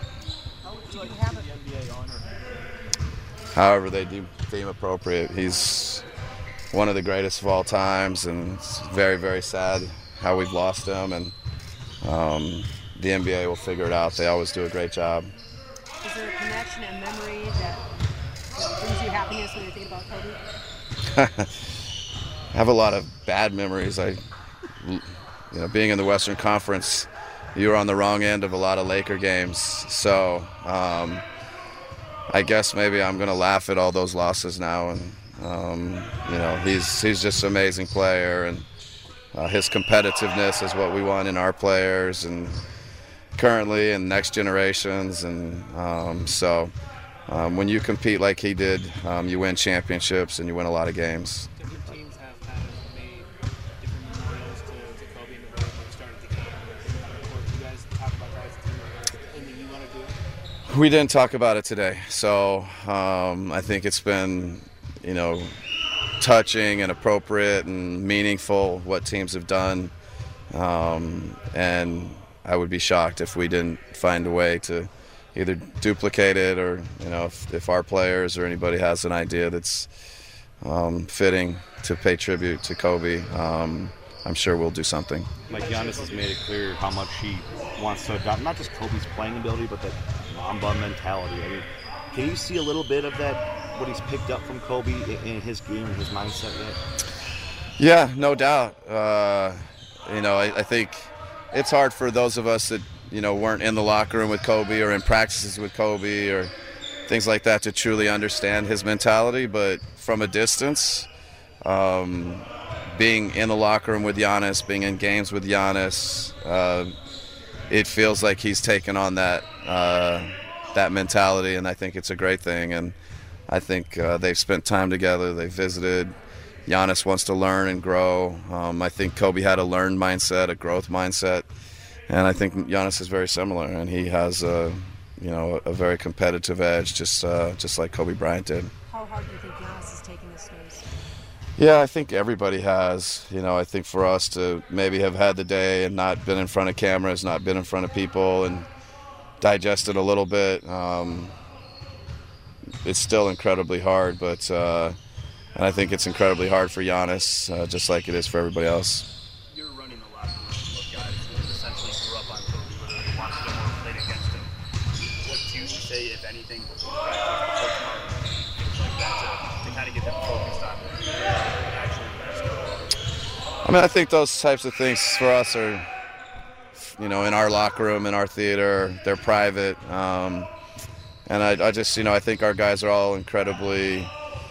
However they do deem appropriate. He's one of the greatest of all times, and it's very, very sad how we've lost him, and um, the N B A will figure it out. They always do a great job. Is there a connection and memory that brings you happiness when you think about Kobe? I have a lot of bad memories. I, you know, being in the Western Conference, you were on the wrong end of a lot of Laker games. So um, I guess maybe I'm going to laugh at all those losses now. And um, you know, he's he's just an amazing player, and uh, his competitiveness is what we want in our players, and currently and next generations. And um, so um, when you compete like he did, um, you win championships and you win a lot of games. Different teams have kind of made different memorials to, to Kobe in the way they started the game. Do you guys talk about that as a team, or anything you want to do? We didn't talk about it today, so um, I think it's been, you know, touching and appropriate and meaningful what teams have done. Um, and I would be shocked if we didn't find a way to either duplicate it or, you know, if, if our players or anybody has an idea that's um, fitting to pay tribute to Kobe, um, I'm sure we'll do something. Like Giannis has made it clear how much he wants to adopt, not just Kobe's playing ability, but that Mamba mentality. I mean, can you see a little bit of that, what he's picked up from Kobe in his game and his mindset yet? Yeah, no doubt. Uh, you know, I, I think it's hard for those of us that, you know, weren't in the locker room with Kobe or in practices with Kobe or things like that to truly understand his mentality. But from a distance, um, being in the locker room with Giannis, being in games with Giannis, uh, it feels like he's taken on that uh, that mentality, and I think it's a great thing. And I think uh, they've spent time together. They've visited. Giannis wants to learn and grow. Um, I think Kobe had a learned mindset, a growth mindset, and I think Giannis is very similar. And he has a, you know, a very competitive edge, just uh, just like Kobe Bryant did. How hard do you think Giannis is taking this news? Yeah, I think everybody has. You know, I think for us to maybe have had the day and not been in front of cameras, not been in front of people, and digest it a little bit, um, it's still incredibly hard. But uh, and I think it's incredibly hard for Giannis, uh, just like it is for everybody else. You're running a lot of guys who essentially grew up on Kobe, who watched him or played against him. What do you say, if anything, before practice, things like that, to, to kind of get them focused on actual basketball? I mean, I think those types of things for us are, you know, in our locker room, in our theater, they're private. Um, and I, I just, you know, I think our guys are all incredibly,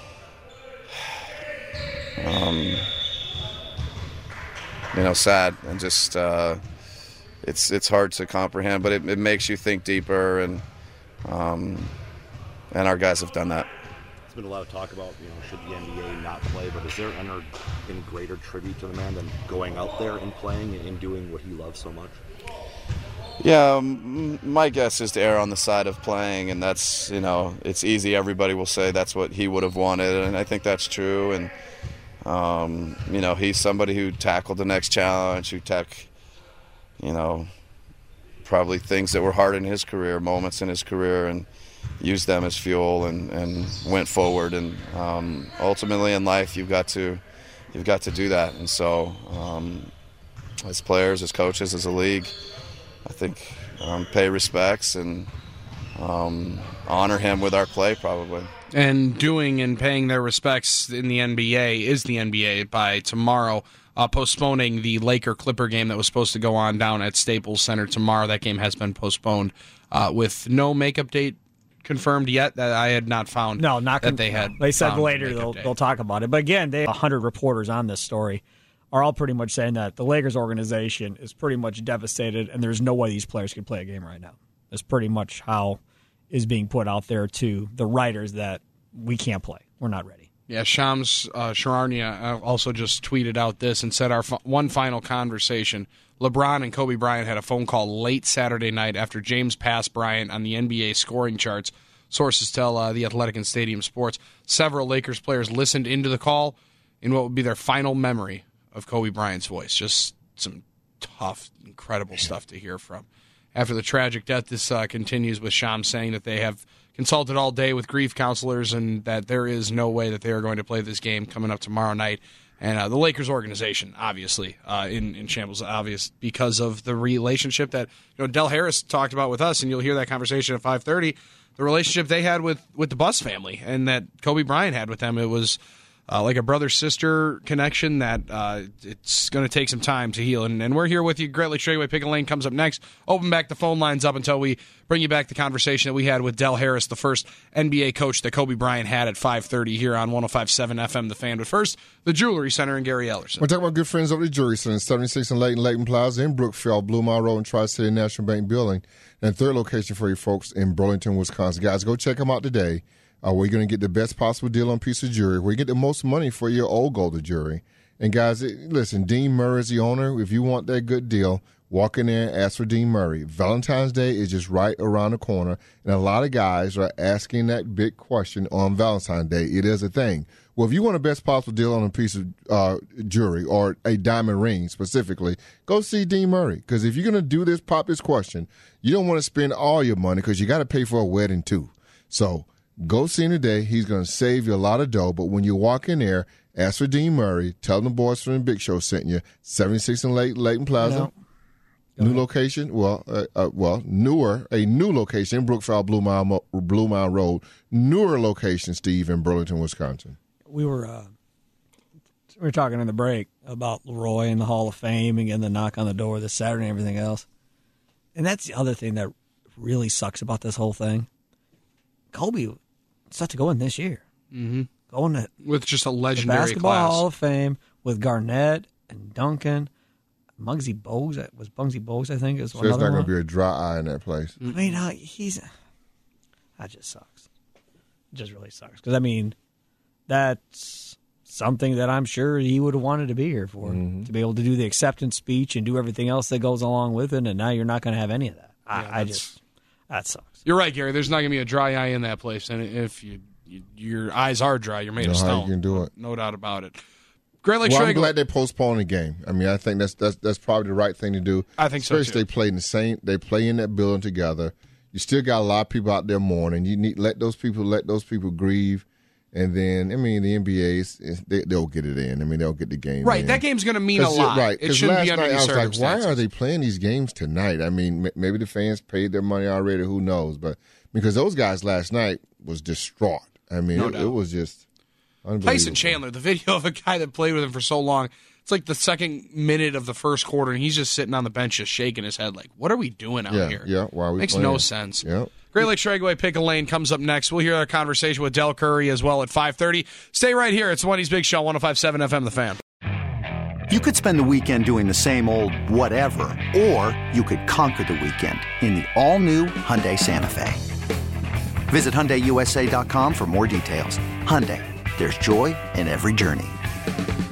um, you know, sad and just, uh, it's it's hard to comprehend, but it, it makes you think deeper, and um, and our guys have done that. There's been a lot of talk about, you know, should the N B A not play, but is there any, any greater tribute to the man than going out there and playing and doing what he loves so much? Yeah, um, my guess is to err on the side of playing, and that's, you know, it's easy. Everybody will say that's what he would have wanted, and I think that's true. And, um, you know, he's somebody who tackled the next challenge, who took, you know, probably things that were hard in his career, moments in his career, and used them as fuel and, and went forward. And um, ultimately in life, you've got to you've got to do that. And so, um, as players, as coaches, as a league, I think um, pay respects and um, honor him with our play, probably. And doing and paying their respects in the N B A is the N B A by tomorrow, uh, postponing the Laker-Clipper game that was supposed to go on down at Staples Center tomorrow. That game has been postponed uh, with no makeup date confirmed yet. That I had not found. No, not that con- they had. They said later the they'll date. they'll talk about it. But again, they one hundred reporters on this story are all pretty much saying that the Lakers organization is pretty much devastated, and there's no way these players can play a game right now. That's pretty much how is being put out there to the writers that we can't play. We're not ready. Yeah, Shams uh, Charania also just tweeted out this and said, our f- one final conversation. LeBron and Kobe Bryant had a phone call late Saturday night after James passed Bryant on the N B A scoring charts. Sources tell uh, The Athletic and Stadium Sports. Several Lakers players listened into the call in what would be their final memory of Kobe Bryant's voice. Just some tough, incredible stuff to hear from. After the tragic death, this uh, continues with Shams saying that they have consulted all day with grief counselors and that there is no way that they are going to play this game coming up tomorrow night. And uh, the Lakers organization, obviously, uh, in, in shambles, obvious because of the relationship that, you know, Del Harris talked about with us, and you'll hear that conversation at five thirty, the relationship they had with, with the Buss family and that Kobe Bryant had with them. It was Uh, like a brother-sister connection that uh, it's going to take some time to heal. And, and we're here with you. Great Lakes Straightaway Pick a Lane comes up next. Open back the phone lines up until we bring you back the conversation that we had with Del Harris, the first N B A coach that Kobe Bryant had at five thirty here on one oh five point seven F M The Fan. But first, the Jewelry Center and Gary Ellerson. We're talking about good friends over the Jewelry Center, seventy-six and Layton, Layton Plaza in Brookfield, Blue Mile Road, and Tri-City National Bank Building. And third location for you folks in Burlington, Wisconsin. Guys, go check them out today. Uh, we're going to get the best possible deal on a piece of jewelry. We get the most money for your old gold jewelry. And, guys, it, listen, Dean Murray is the owner. If you want that good deal, Walk in there and ask for Dean Murray. Valentine's Day is just right around the corner, and a lot of guys are asking that big question on Valentine's Day. It is a thing. Well, if you want the best possible deal on a piece of uh, jewelry or a diamond ring specifically, go see Dean Murray. Because if you're going to do this, pop this question, you don't want to spend all your money because you got to pay for a wedding too. So go see him today. He's going to save you a lot of dough. But when you walk in there, ask for Dean Murray. Tell them the boys from the Big Show sent you. seventy-six and Lake, Leighton Plaza. No. New location, well, uh, uh, well, newer, a new location in Brookville, Blue Mound, Blue Mound Road. Newer location, Steve, in Burlington, Wisconsin. We were uh, we were talking in the break about Leroy and the Hall of Fame and getting the knock on the door this Saturday and everything else. And that's the other thing that really sucks about this whole thing. Kobe is set to go in this year. Mm-hmm. Going to, with just a the legendary Basketball class. Hall of Fame with Garnett and Duncan. Muggsy Bogues, was Bugsy Bogues, I think, is so one it's other not going one. to be a dry eye in that place. I mean, uh, he's that just sucks. It just really sucks because I mean, that's something that I'm sure he would have wanted to be here for, mm-hmm. to be able to do the acceptance speech and do everything else that goes along with it. And now you're not going to have any of that. Yeah, I, I just that sucks. You're right, Gary. There's not going to be a dry eye in that place, and if you, you your eyes are dry, you're made You know of how stone. you can do it. No doubt about it. Great Lakes well, I'm Trade- glad they postponed the game. I mean, I think that's that's that's probably the right thing to do. I think so, Especially too. they play in the same. They play in that building together. You still got a lot of people out there mourning. You need let those people let those people grieve, and then I mean the N B A is, is they, they'll get it in. I mean they'll get the game Right, in. that game's going to mean a 'Cause, lot. Right, It shouldn't last be under night these I was like, why circumstances. are they playing these games tonight? I mean, m- maybe the fans paid their money already. Who knows? But because those guys last night was distraught. I mean, No it, doubt. it was just unbelievable. Tyson Chandler, the video of a guy that played with him for so long. It's like the second minute of the first quarter, and he's just sitting on the bench, just shaking his head, like, "What are we doing out Yeah, here?" yeah. Why are we Makes playing? no sense. Yep. Great Lakes Dragway Pick a Lane comes up next. We'll hear our conversation with Del Curry as well at five thirty. Stay right here. It's Wendy's Big Show, one oh five point seven F M, The Fan. You could spend the weekend doing the same old whatever, or you could conquer the weekend in the all-new Hyundai Santa Fe. Visit Hyundai U S A dot com for more details. Hyundai, there's joy in every journey.